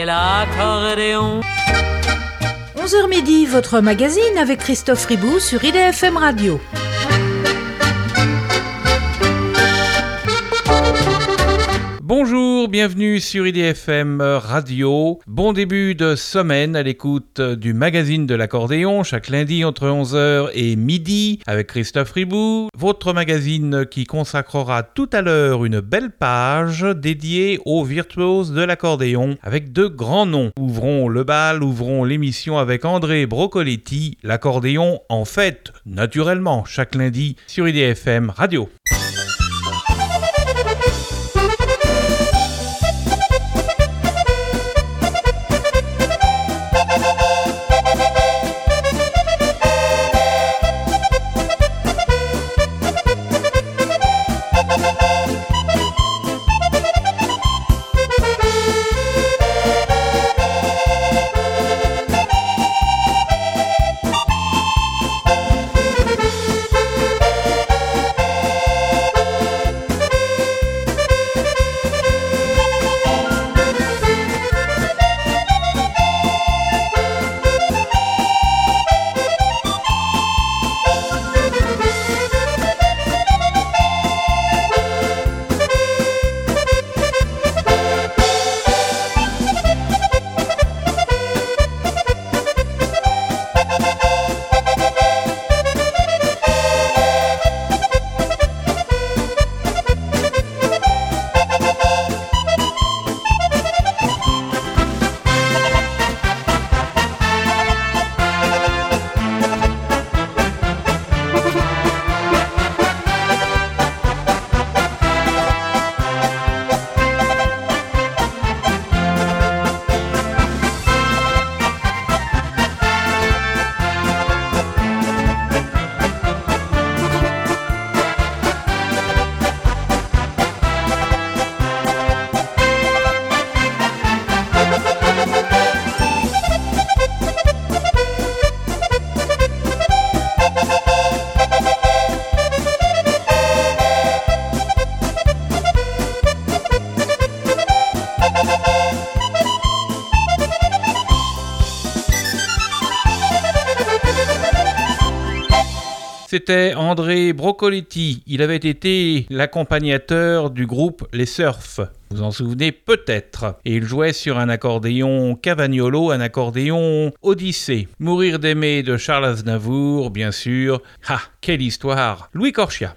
et l'accordéon. 11h midi, votre magazine avec Christophe Ribou sur IDFM Radio. Bonjour, bienvenue sur IDFM Radio. Bon début de semaine à l'écoute du magazine de l'accordéon, chaque lundi entre 11h et midi avec Christophe Ribou. Votre magazine qui consacrera tout à l'heure une belle page dédiée aux virtuoses de l'accordéon avec de grands noms. Ouvrons le bal, ouvrons l'émission avec André Brocoletti, l'accordéon en fête, naturellement, chaque lundi sur IDFM Radio. C'était André Brocoletti. Il avait été l'accompagnateur du groupe Les Surfs. Vous en souvenez peut-être. Et il jouait sur un accordéon Cavagnolo, un accordéon Odyssée. Mourir d'aimer de Charles Aznavour, bien sûr. Ah, quelle histoire! Louis Corchia.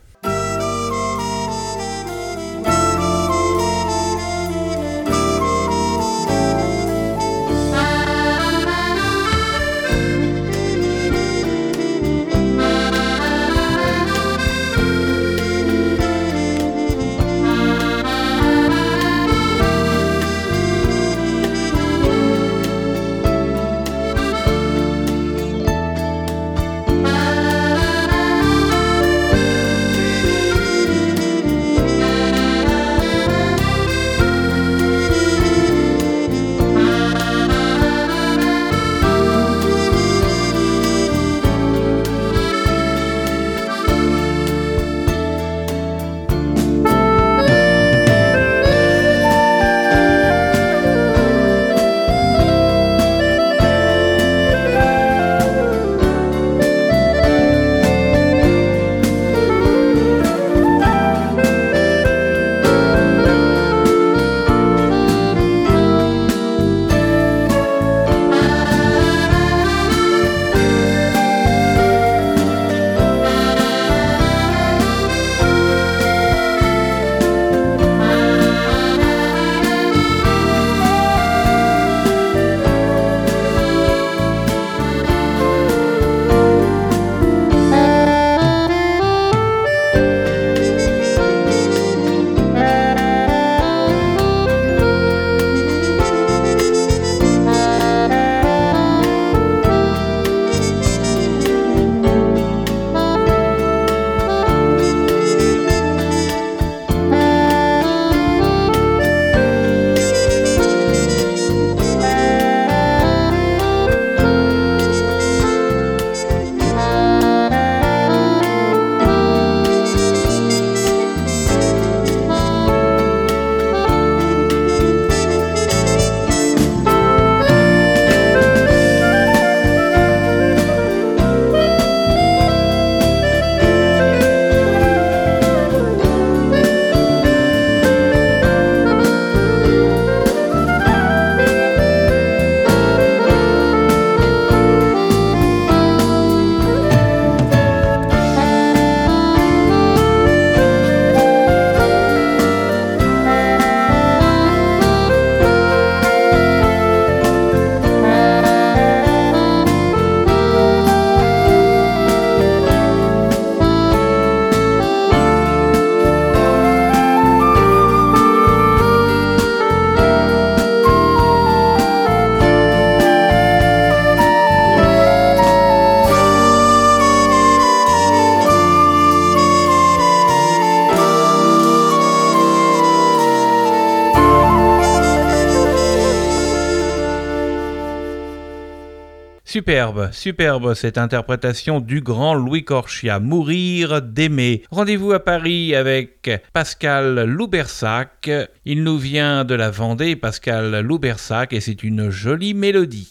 Superbe, superbe cette interprétation du grand Louis Corchia, Mourir d'aimer. Rendez-vous à Paris avec Pascal Loubersac. Il nous vient de la Vendée, Pascal Loubersac, et c'est une jolie mélodie.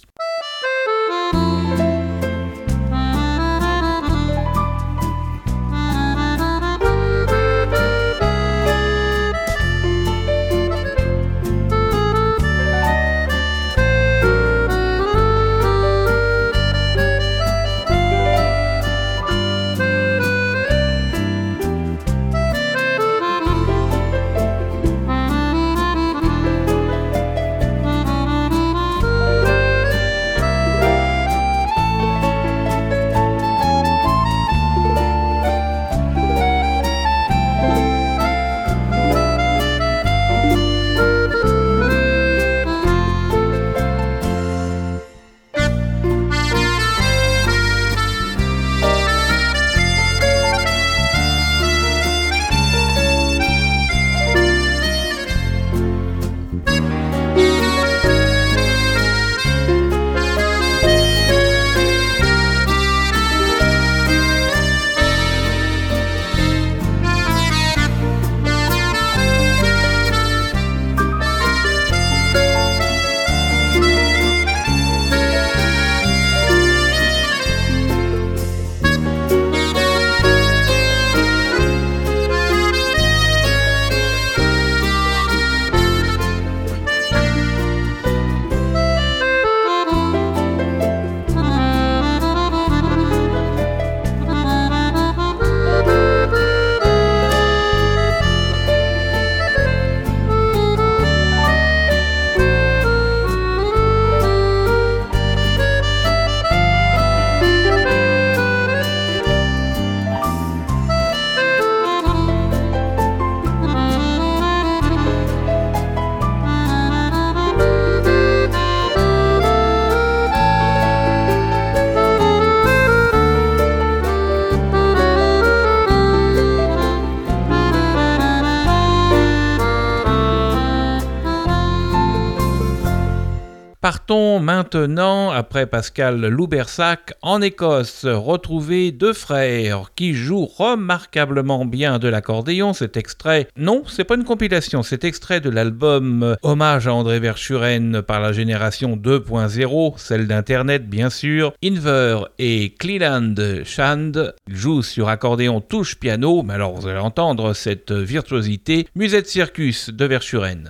Partons maintenant, après Pascal Loubersac, en Écosse, retrouver deux frères qui jouent remarquablement bien de l'accordéon. Cet extrait, non, c'est pas une compilation, c'est extrait de l'album Hommage à André Verschuren par la génération 2.0, celle d'Internet bien sûr. Inver et Cleland Shand jouent sur accordéon touche piano, mais alors vous allez entendre cette virtuosité, Musette Circus de Verschuren.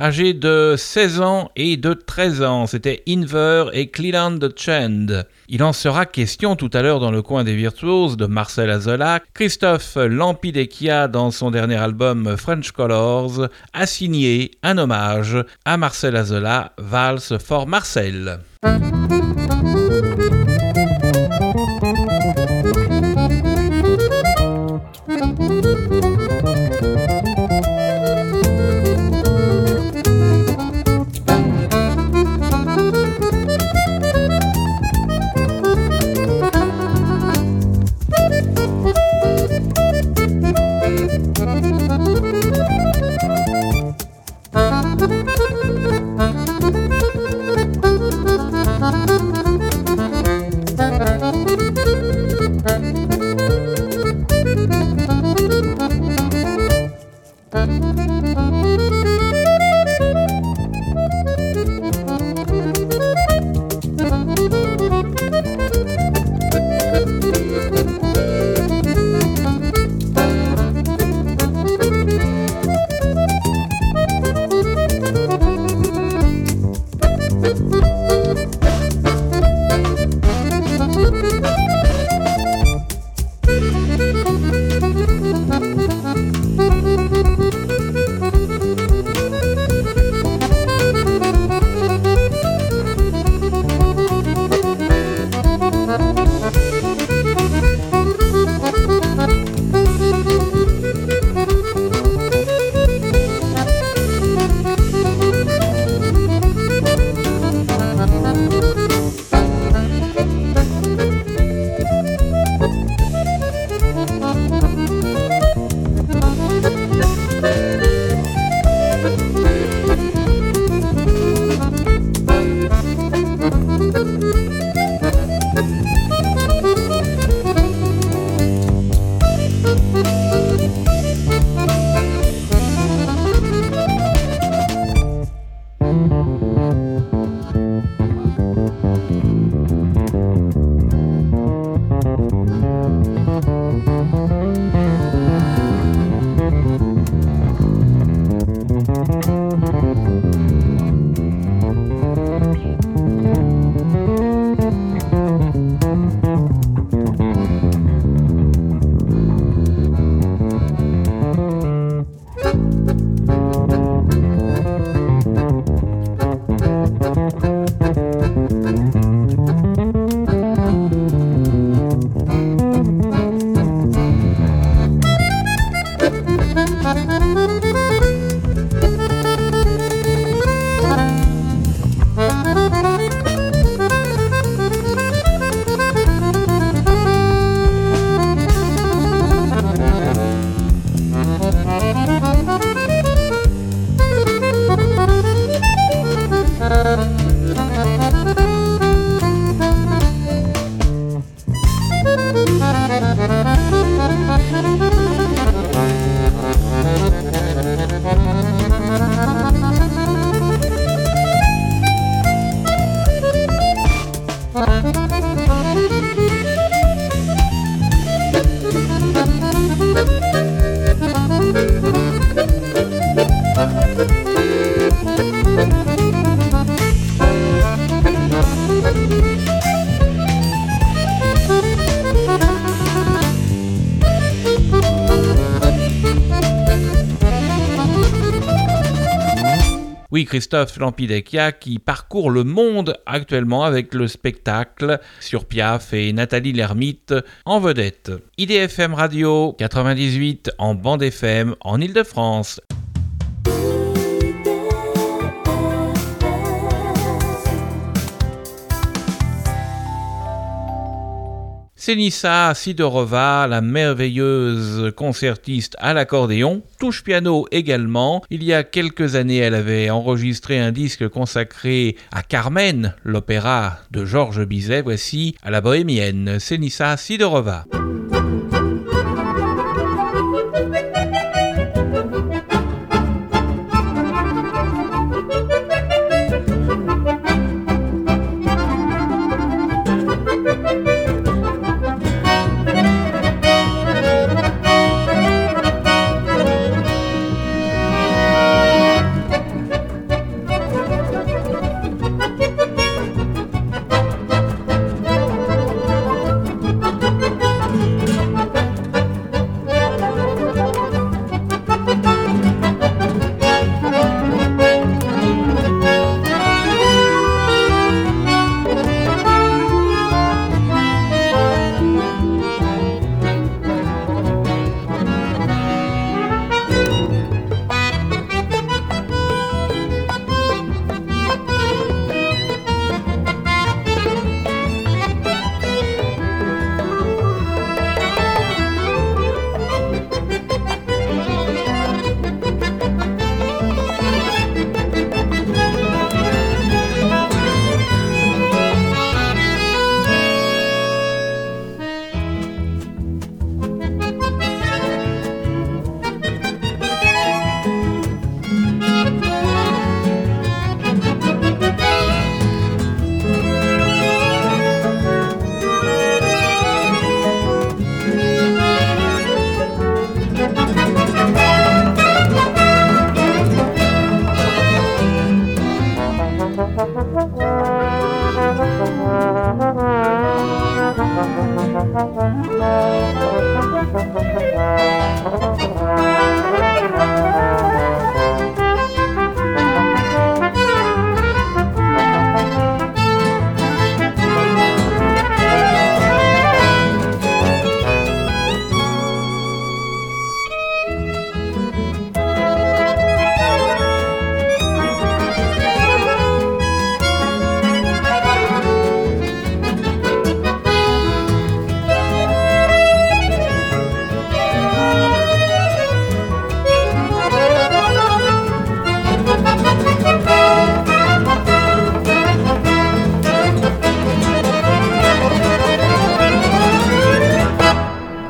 âgés de 16 ans et de 13 ans. C'était Inver et Cleland Chand. Il en sera question tout à l'heure dans le coin des virtuoses de Marcel Azola. Christophe Lampidecchia, dans son dernier album French Colors, a signé un hommage à Marcel Azola, Valse for Marcel. Oui, Christophe Lampidecchia qui parcourt le monde actuellement avec le spectacle sur Piaf et Nathalie Lermite en vedette. IDFM Radio 98 en bande FM en Ile-de-France. Senissa Sidorova, la merveilleuse concertiste à l'accordéon, touche piano également. Il y a quelques années, elle avait enregistré un disque consacré à Carmen, l'opéra de Georges Bizet. Voici à la bohémienne, Senissa Sidorova.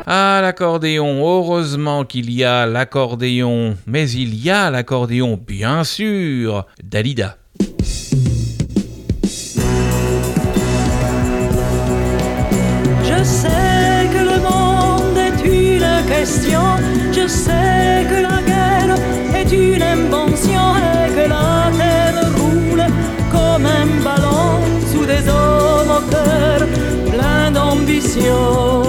Ah, l'accordéon, heureusement qu'il y a l'accordéon, mais il y a l'accordéon, bien sûr, Dalida. Je sais que le monde est une question, je sais que la guerre est une invention et que la terre roule comme un ballon sous des hommes au cœur plein d'ambition.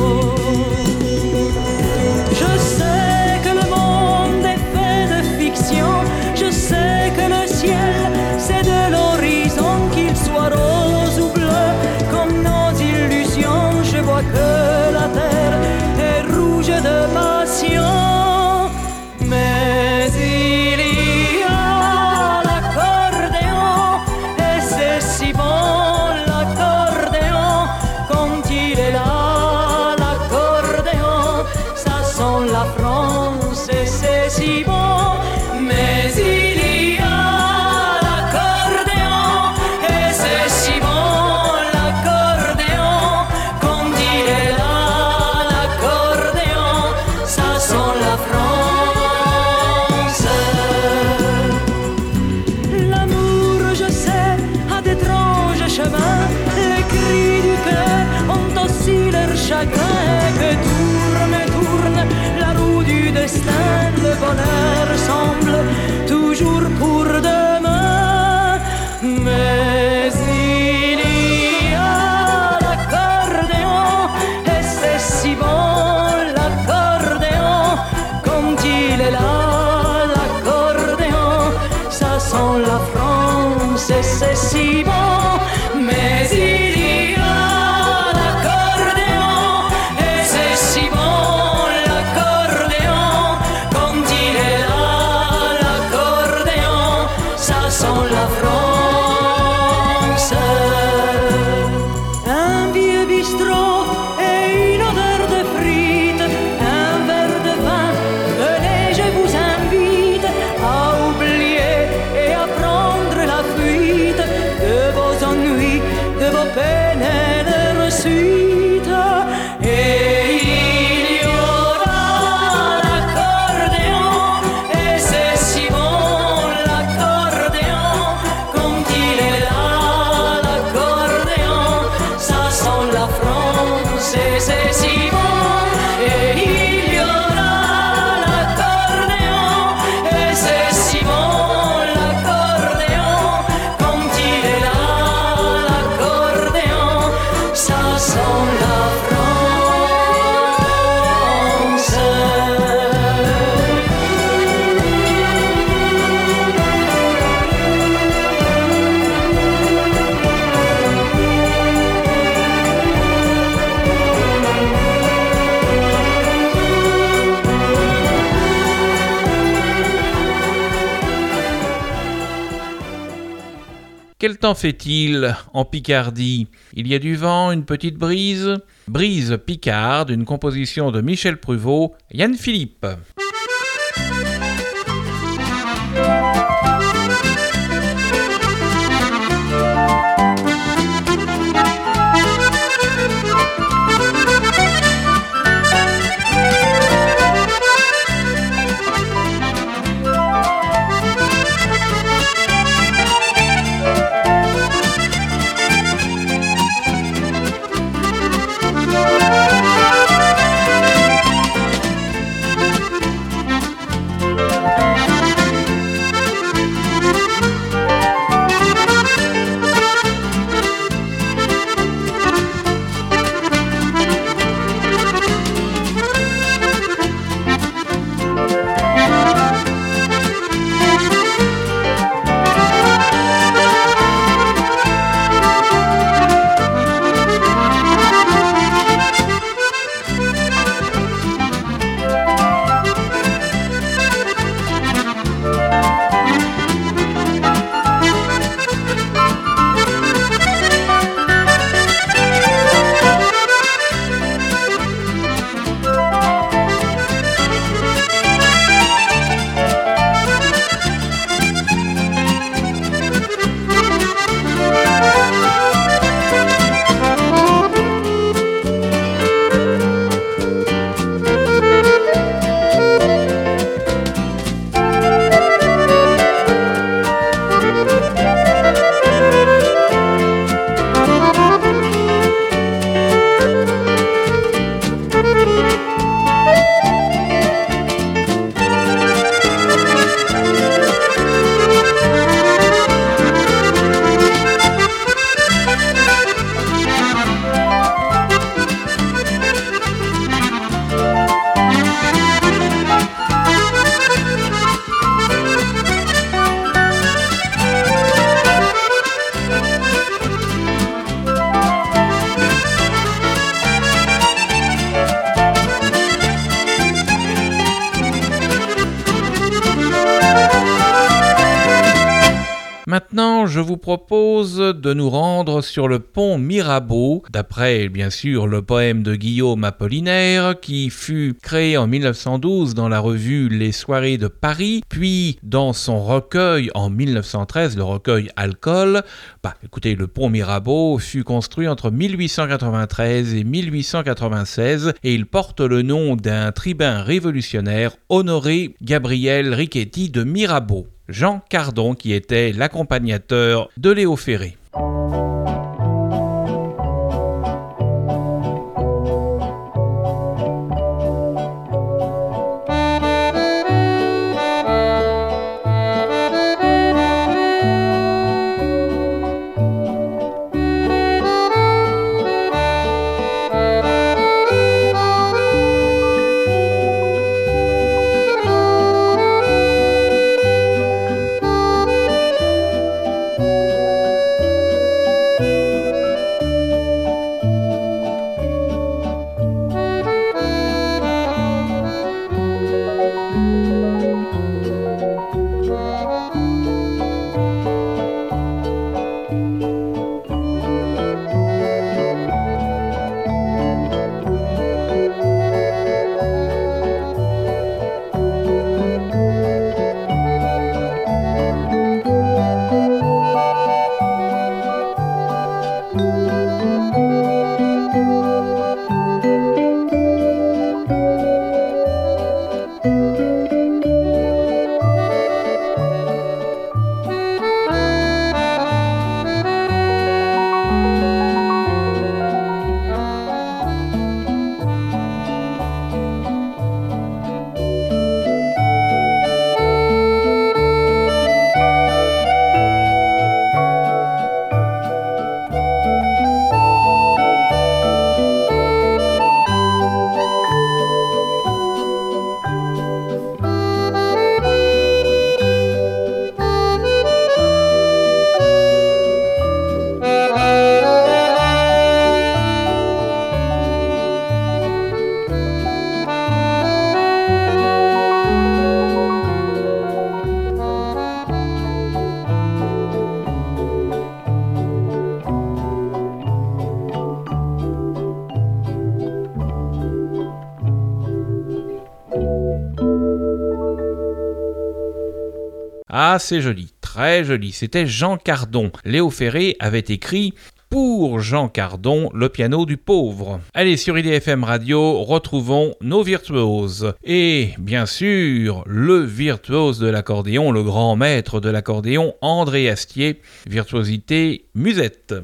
Je sais que le monde est fait de fiction, je sais que le ciel c'est de l'horizon, qu'il soit rose ou bleu comme nos illusions. Je vois que la terre est rouge de passion, mais il y a l'accordéon et c'est si bon l'accordéon. Quand il est là, l'accordéon, ça sent la France et c'est si bon, mais il y a l'accordéon et c'est si bon l'accordéon. Quand il est là, l'accordéon, ça sent la France. L'amour, je sais, a d'étranges chemins, les cris du cœur ont aussi leur chagrin, et que tourne la roue du destin, le bonheur semble toujours pour demain, mais il y a l'accordéon et c'est si bon l'accordéon. Quand il est là, l'accordéon, ça sent la France et c'est si bon, mais il y a l'accordéon et c'est si bon l'accordéon. Quand il est là, l'accordéon, ça sent la France. Un vieux bistrot et une odeur de frites, un verre de vin, venez, je vous invite à oublier et à prendre la fuite de vos ennuis, de vos peines et de suite. Et il y aura l'accordéon et c'est si bon l'accordéon. Quand il est là, l'accordéon, ça sent la France et c'est si bon. Et il y aura l'accordéon et c'est si bon l'accordéon. Quand il est là, l'accordéon, ça sent la France. Quel temps fait-il en Picardie? Il y a du vent, une petite brise. Brise picarde, une composition de Michel Pruvot, Yann Philippe. je vous propose de nous rendre sur le pont Mirabeau, d'après bien sûr le poème de Guillaume Apollinaire, qui fut créé en 1912 dans la revue Les Soirées de Paris, puis dans son recueil en 1913, le recueil Alcool. Écoutez, le pont Mirabeau fut construit entre 1893 et 1896 et il porte le nom d'un tribun révolutionnaire, Honoré Gabriel Riquetti de Mirabeau. Jean Cardon qui était l'accompagnateur de Léo Ferré. Ah, c'est joli, très joli. C'était Jean Cardon. Léo Ferré avait écrit pour Jean Cardon, le piano du pauvre. Allez, sur IDFM Radio, retrouvons nos virtuoses. Et, bien sûr, le virtuose de l'accordéon, le grand maître de l'accordéon, André Astier, virtuosité musette.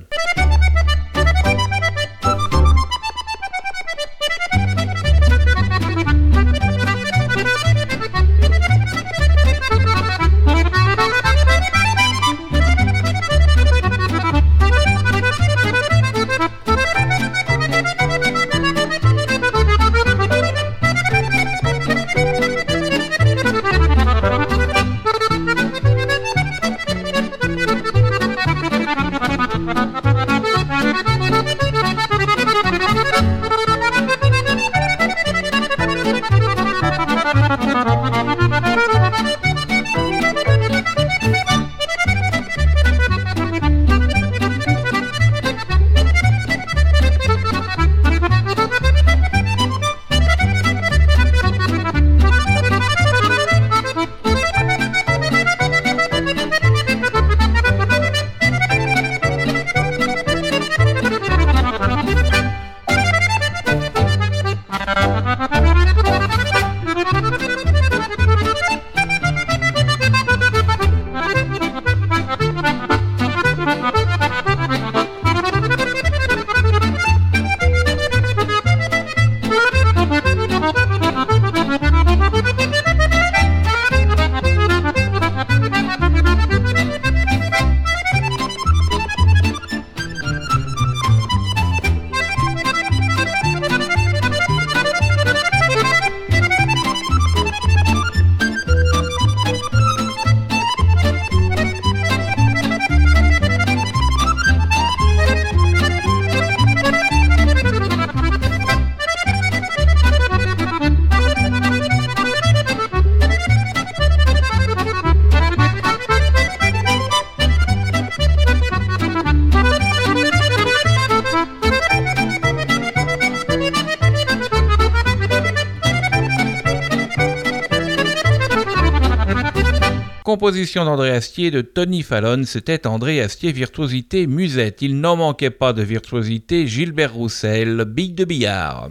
composition d'André Astier de Tony Fallon, c'était André Astier, virtuosité musette. Il n'en manquait pas de virtuosité, Gilbert Roussel, bille de billard.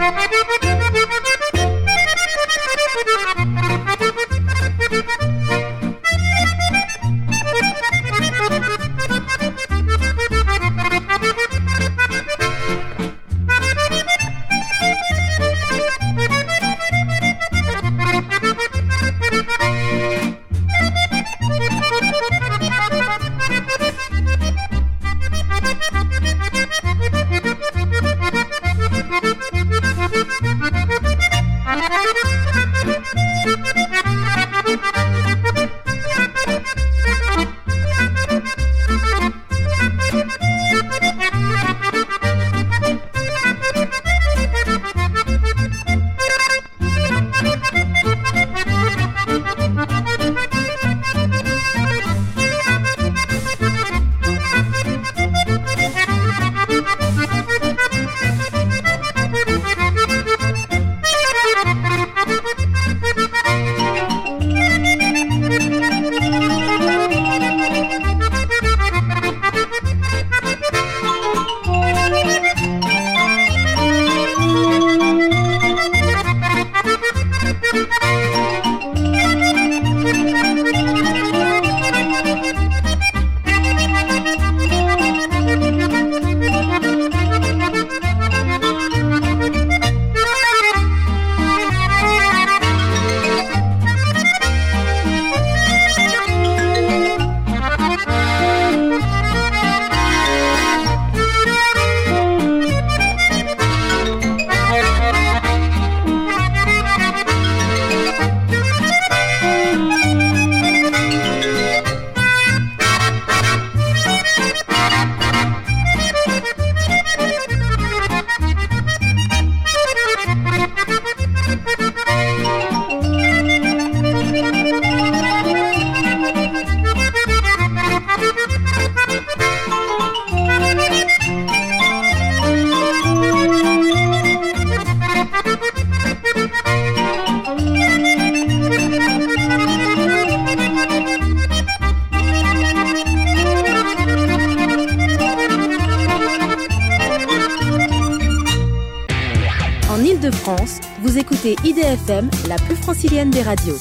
France, vous écoutez IDFM, la plus francilienne des radios.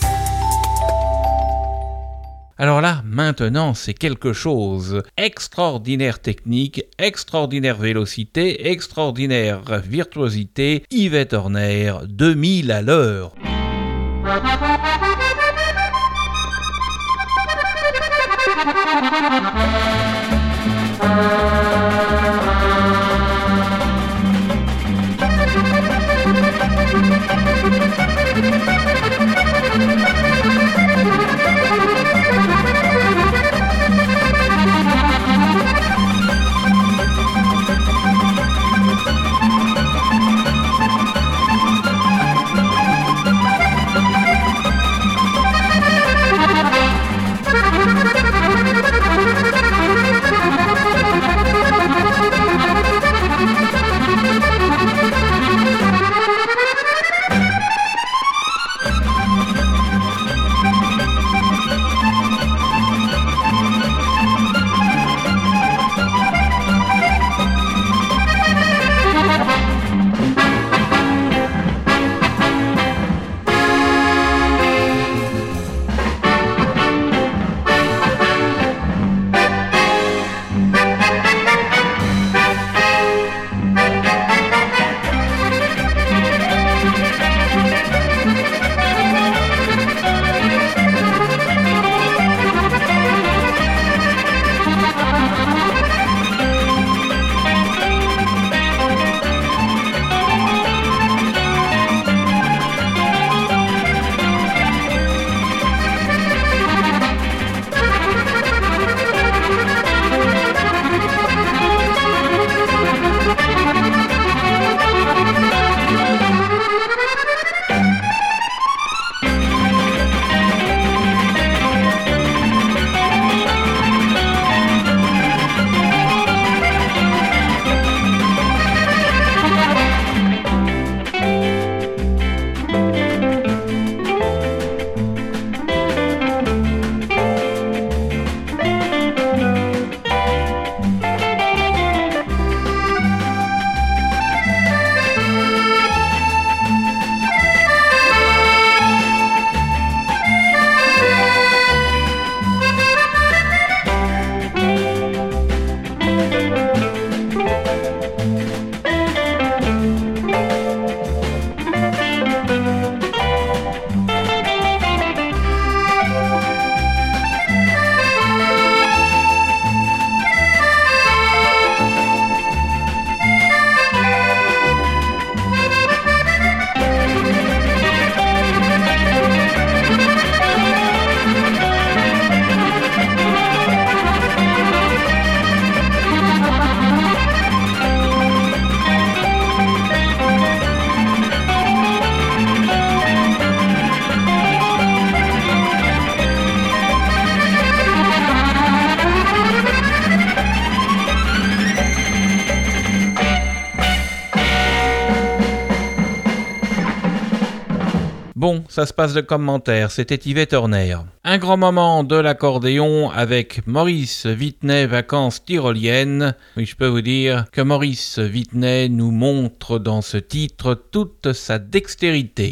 Alors là, maintenant, c'est quelque chose. Extraordinaire technique, extraordinaire vélocité, extraordinaire virtuosité. Yvette Horner, 2000 à l'heure. Bon, ça se passe de commentaires, c'était Yvette Horner. Un grand moment de l'accordéon avec Maurice Vitnet, vacances tyroliennes. Oui, je peux vous dire que Maurice Vitnet nous montre dans ce titre toute sa dextérité.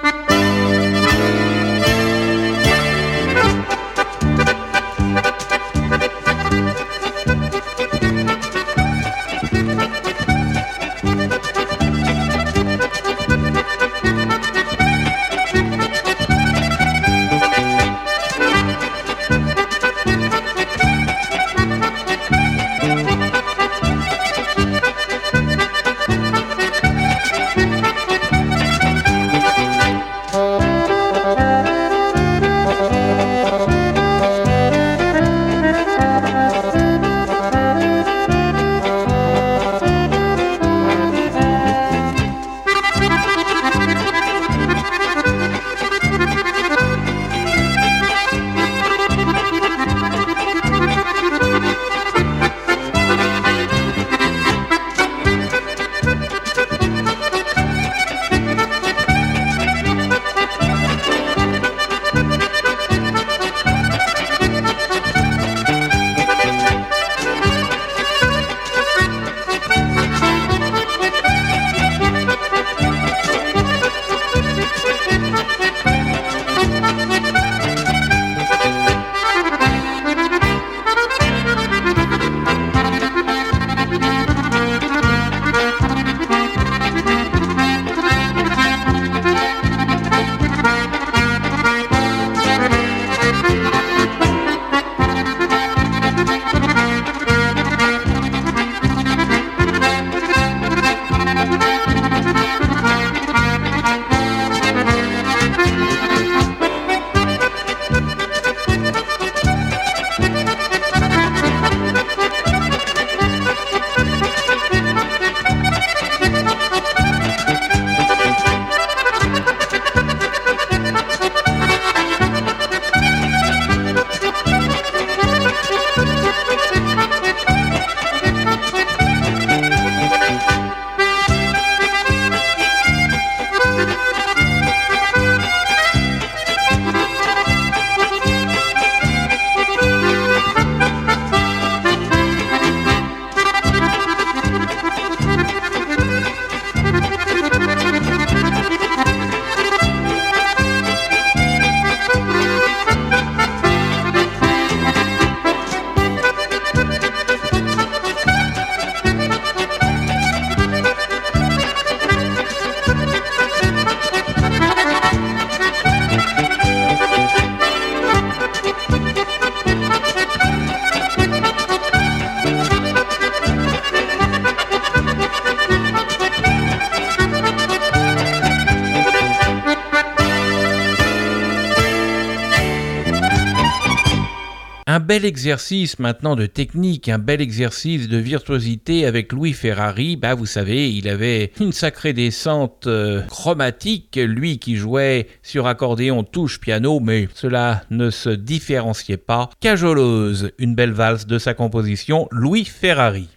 Un bel exercice maintenant de technique, un bel exercice de virtuosité avec Louis Ferrari. Vous savez, il avait une sacrée descente chromatique, lui qui jouait sur accordéon, touche, piano, mais cela ne se différenciait pas. Cajoleuse, une belle valse de sa composition, Louis Ferrari.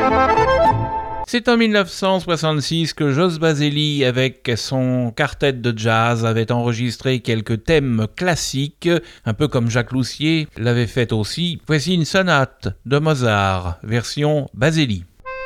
C'est en 1966 que Jos Baselli, avec son quartet de jazz, avait enregistré quelques thèmes classiques, un peu comme Jacques Loussier l'avait fait aussi. Voici une sonate de Mozart, version Baselli.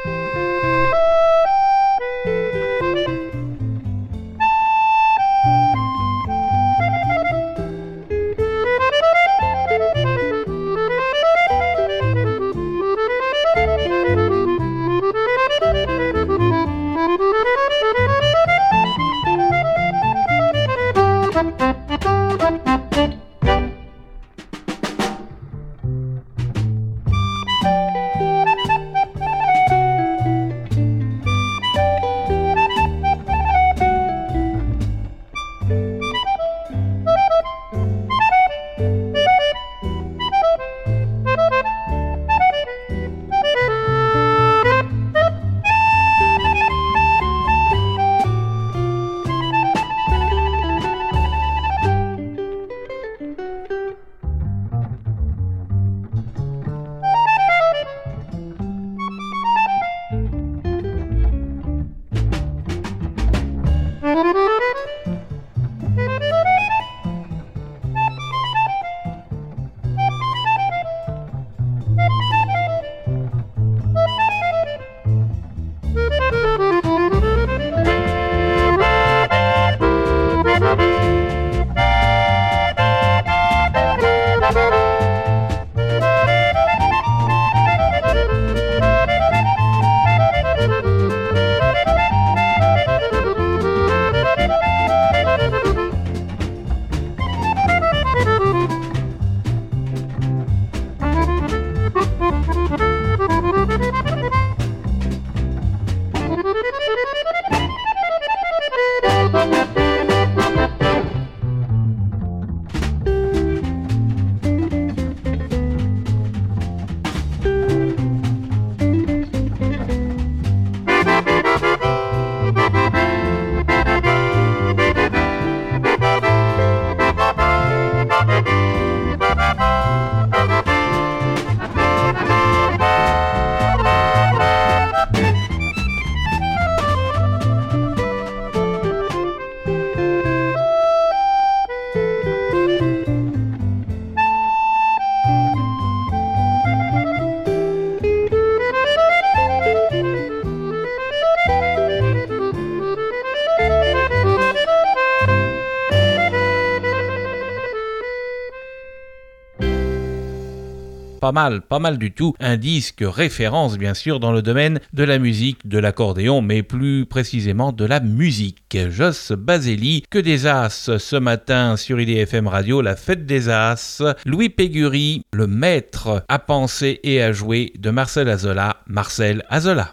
Pas mal du tout. Un disque référence, bien sûr, dans le domaine de la musique, de l'accordéon, mais plus précisément de la musique. Jos Baselli, que des As ce matin sur IDFM Radio, la fête des As. Louis Pégury, le maître à penser et à jouer de Marcel Azola. Marcel Azola.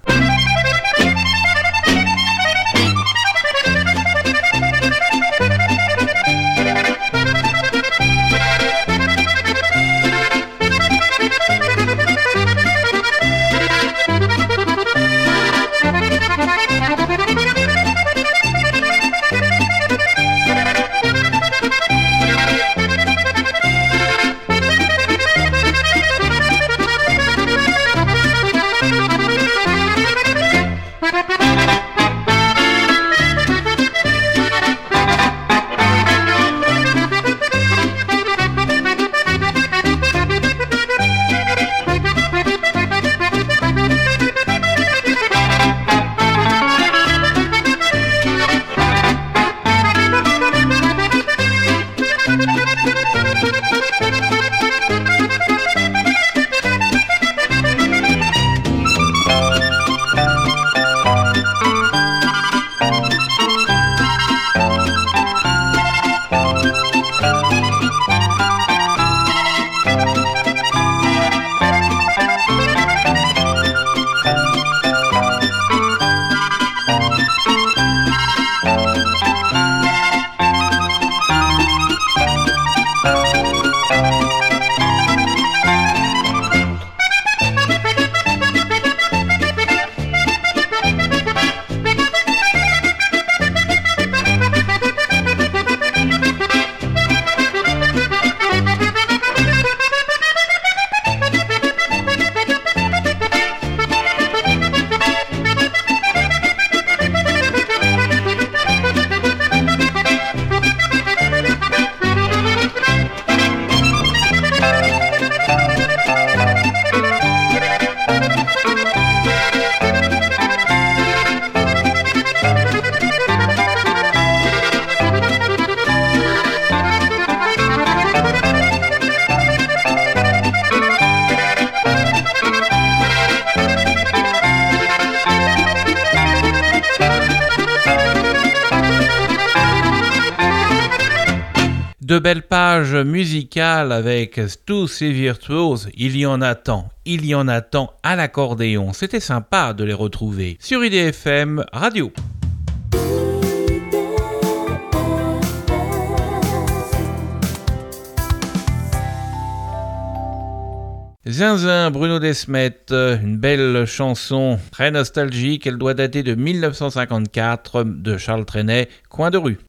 De belles pages musicales avec tous ces virtuoses, il y en a tant à l'accordéon. C'était sympa de les retrouver sur IDFM Radio. Zinzin, Bruno Desmet, une belle chanson très nostalgique, elle doit dater de 1954 de Charles Trenet, Coin de rue.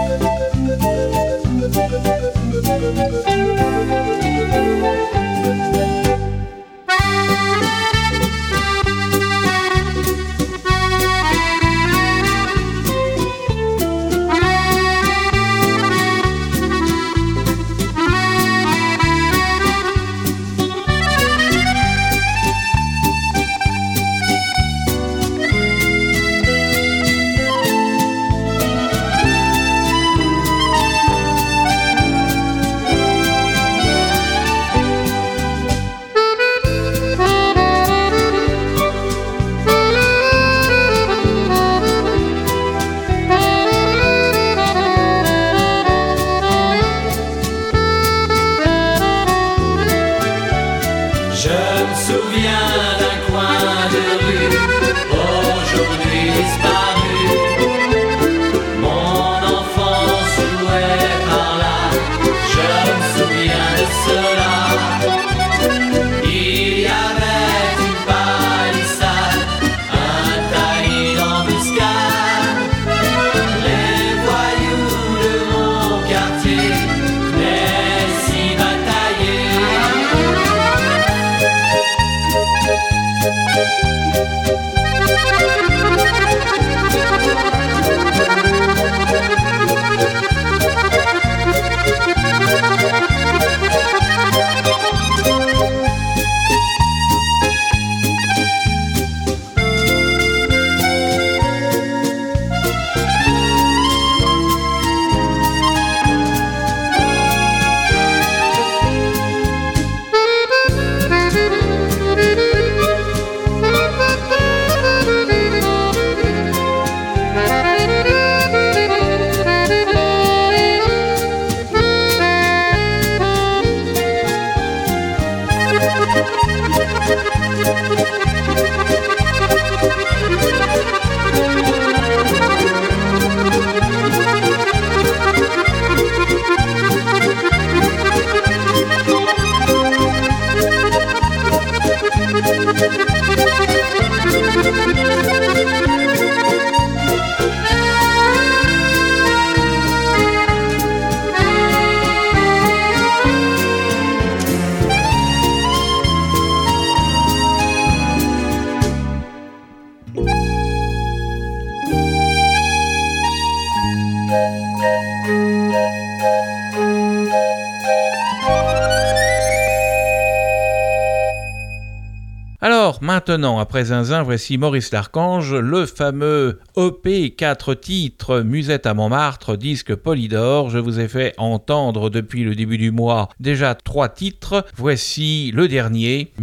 Maintenant, après Zinzin, voici Maurice Larchange, le fameux EP 4 titres Musette à Montmartre, disque Polydor. Je vous ai fait entendre depuis le début du mois déjà 3 titres. Voici le dernier,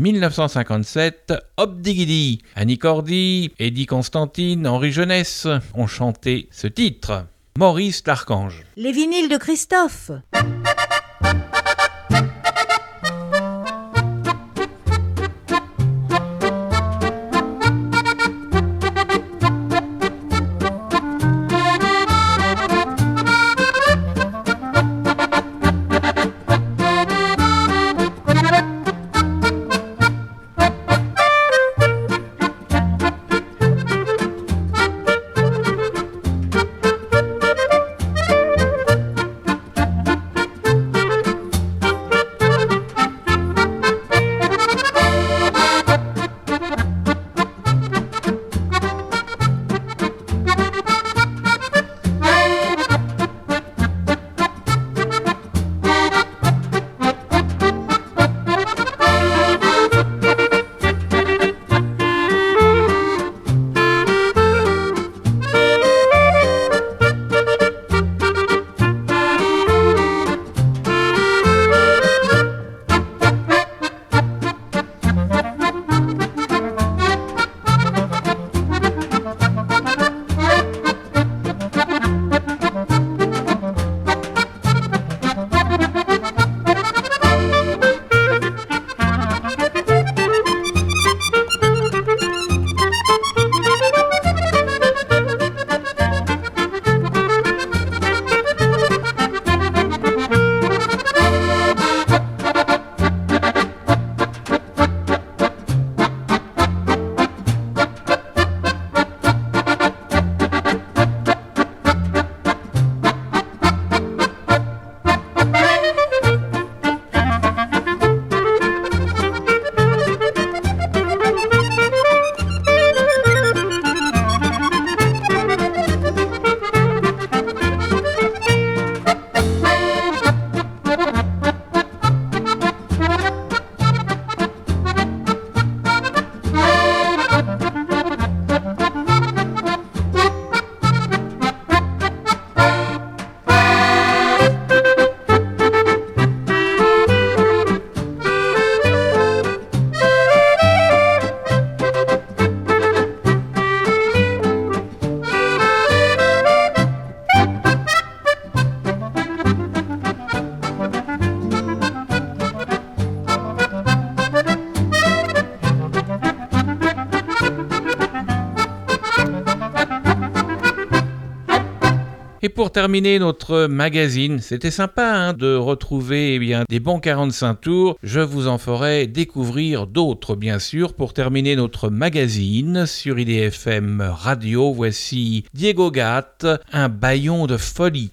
1957, Hop Diggity. Annie Cordy, Eddie Constantine, Henri Jeunesse ont chanté ce titre. Maurice Larchange. Les vinyles de Christophe. Et pour terminer notre magazine, c'était sympa de retrouver des bons 45 tours. Je vous en ferai découvrir d'autres, bien sûr. Pour terminer notre magazine sur IDFM Radio, voici Diego Gatt, un bâillon de folie.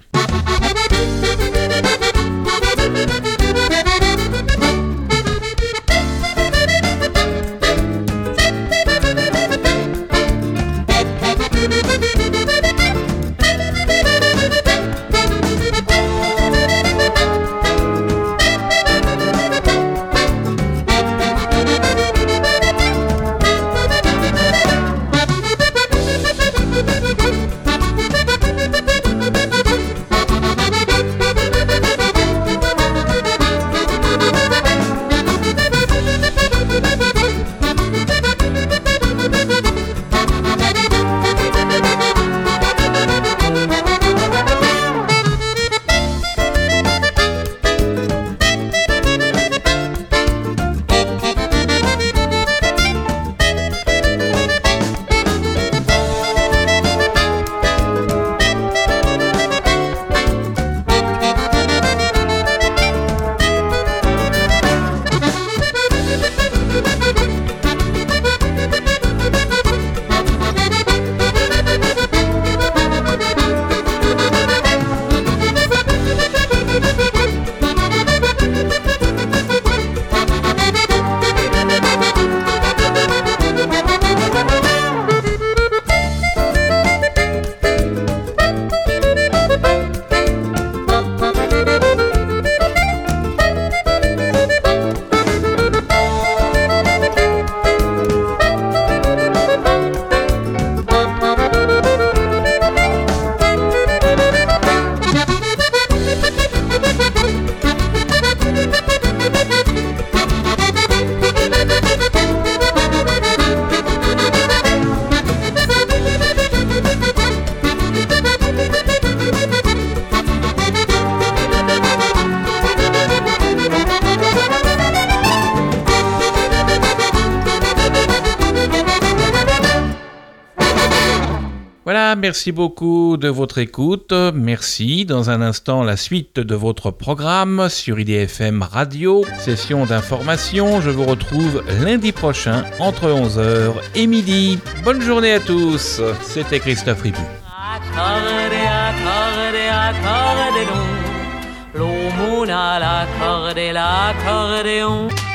Voilà, merci beaucoup de votre écoute. Merci. Dans un instant, la suite de votre programme sur IDFM Radio. Session d'information. Je vous retrouve lundi prochain entre 11h et midi. Bonne journée à tous. C'était Christophe Ribou. L'aumône à l'accordéon.